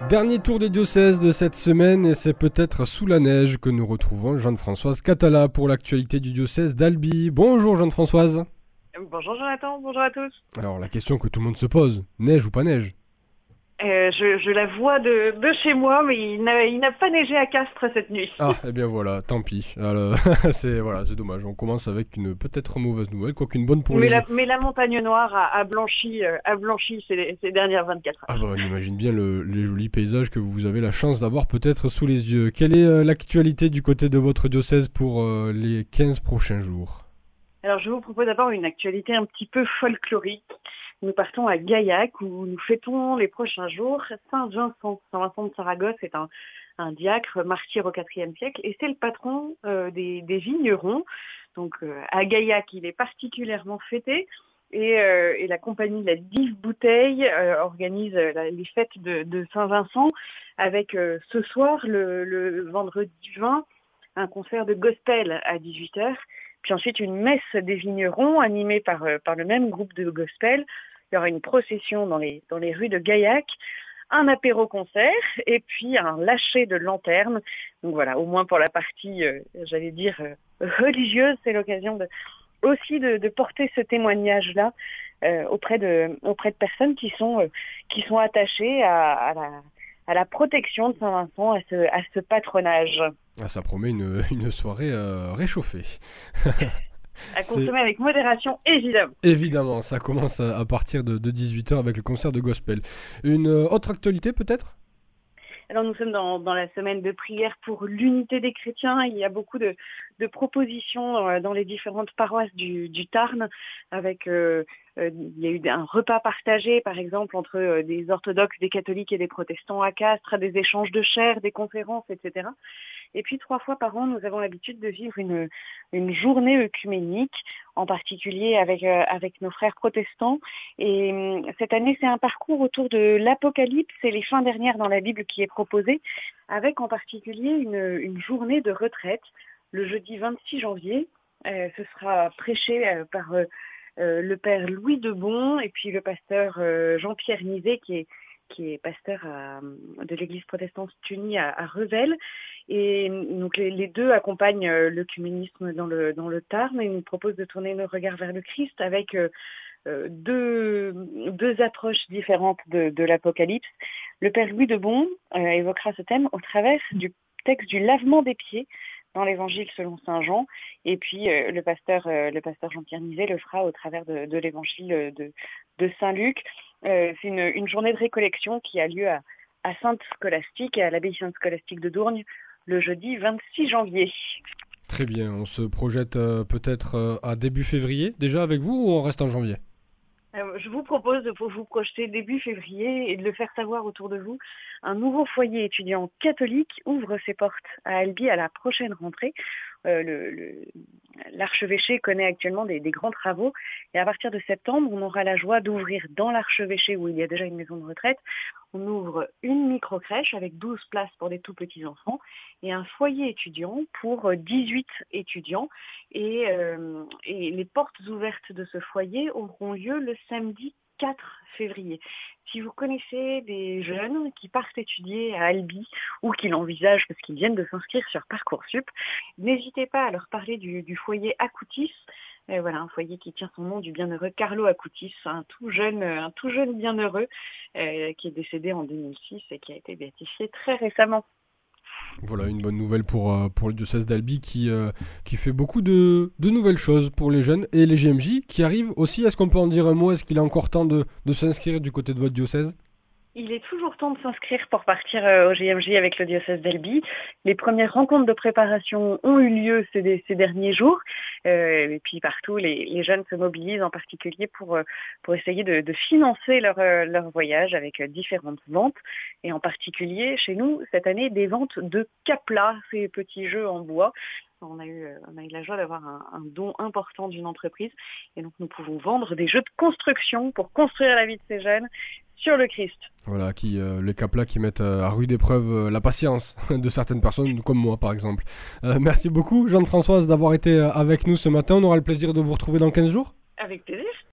Dernier tour des diocèses de cette semaine et c'est peut-être sous la neige que nous retrouvons Jeanne-Françoise Catala pour l'actualité du diocèse d'Albi. Bonjour Jeanne-Françoise. Bonjour Jonathan, bonjour à tous. Alors la question que tout le monde se pose, neige ou pas neige? Je la vois de chez moi, mais il n'a pas neigé à Castres cette nuit. Ah, eh bien voilà, tant pis. Alors, c'est dommage. On commence avec une peut-être mauvaise nouvelle, quoique une bonne pour les gens. Mais la montagne noire a blanchi ces dernières 24 Ah heures. bah on imagine bien les jolis paysages que vous avez la chance d'avoir peut-être sous les yeux. Quelle est l'actualité du côté de votre diocèse pour les 15 prochains jours? Alors je vous propose d'abord une actualité un petit peu folklorique. Nous partons à Gaillac où nous fêtons les prochains jours Saint-Vincent. Saint-Vincent de Saragosse est un diacre martyr au IVe siècle et c'est le patron des vignerons. Donc à Gaillac, il est particulièrement fêté et la compagnie de la Dive Bouteille organise les fêtes de Saint-Vincent avec ce soir, le vendredi 20, un concert de gospel à 18h. Puis ensuite une messe des vignerons animée par le même groupe de gospel. Il y aura une procession dans les rues de Gaillac, un apéro-concert et puis un lâcher de lanternes. Donc voilà, au moins pour la partie, religieuse, c'est l'occasion aussi de porter ce témoignage-là auprès de personnes qui sont attachées à la protection de Saint-Vincent, à ce patronage. Ah, ça promet une soirée réchauffée. À consommer avec modération, évidemment. Évidemment, ça commence à partir de 18h avec le concert de gospel. Une autre actualité peut-être ? Alors nous sommes dans la semaine de prière pour l'unité des chrétiens. Il y a beaucoup de propositions dans les différentes paroisses du Tarn. Il y a eu un repas partagé, par exemple, entre des orthodoxes, des catholiques et des protestants à Castres, des échanges de chair, des conférences, etc. Et puis 3 fois par an, nous avons l'habitude de vivre une journée œcuménique, en particulier avec nos frères protestants. Et cette année, c'est un parcours autour de l'Apocalypse et les fins dernières dans la Bible qui est proposé, avec en particulier une journée de retraite, le jeudi 26 janvier. Ce sera prêché par le père Louis Debon et puis le pasteur Jean-Pierre Nizet, qui est pasteur de l'église protestante unie à Revel. Et donc les deux accompagnent l'œcuménisme dans le Tarn et nous proposent de tourner nos regards vers le Christ avec deux approches différentes de l'Apocalypse. Le père Louis Debon évoquera ce thème au travers du texte du lavement des pieds dans l'évangile selon saint Jean, et puis le pasteur Jean-Pierre Nizet le fera au travers de l'évangile de saint Luc. C'est une journée de récollection qui a lieu à Sainte-Scolastique et à l'abbaye Sainte-Scolastique de Dourgne le jeudi 26 janvier. Très bien, on se projette peut-être à début février déjà avec vous ou on reste en janvier ? Je vous propose de vous projeter début février et de le faire savoir autour de vous. Un nouveau foyer étudiant catholique ouvre ses portes à Albi à la prochaine rentrée. L'archevêché connaît actuellement des grands travaux et à partir de septembre, on aura la joie d'ouvrir dans l'archevêché où il y a déjà une maison de retraite. On ouvre une micro-crèche avec 12 places pour des tout petits enfants et un foyer étudiant pour 18 étudiants. Et les portes ouvertes de ce foyer auront lieu le samedi 4 février. Si vous connaissez des jeunes qui partent étudier à Albi ou qui l'envisagent parce qu'ils viennent de s'inscrire sur Parcoursup, n'hésitez pas à leur parler du foyer Acoutis. Un foyer qui tient son nom du bienheureux Carlo Acoutis, un tout jeune bienheureux qui est décédé en 2006 et qui a été béatifié très récemment. Voilà, une bonne nouvelle pour le diocèse d'Albi qui fait beaucoup de nouvelles choses pour les jeunes et les GMJ qui arrivent aussi. Est-ce qu'on peut en dire un mot ? Est-ce qu'il est encore temps de s'inscrire du côté de votre diocèse ? Il est toujours temps de s'inscrire pour partir au GMJ avec le diocèse d'Albi. Les premières rencontres de préparation ont eu lieu ces derniers jours. Et puis partout, les jeunes se mobilisent en particulier pour essayer de financer leur voyage avec différentes ventes. Et en particulier, chez nous, cette année, des ventes de caplas, ces petits jeux en bois. On a eu la joie d'avoir un don important d'une entreprise. Et donc, nous pouvons vendre des jeux de construction pour construire la vie de ces jeunes sur le Christ. Voilà, les caplas qui mettent à rude épreuve la patience de certaines personnes, comme moi par exemple. Merci beaucoup, Jeanne-Françoise, d'avoir été avec nous ce matin. On aura le plaisir de vous retrouver dans 15 jours. Avec plaisir.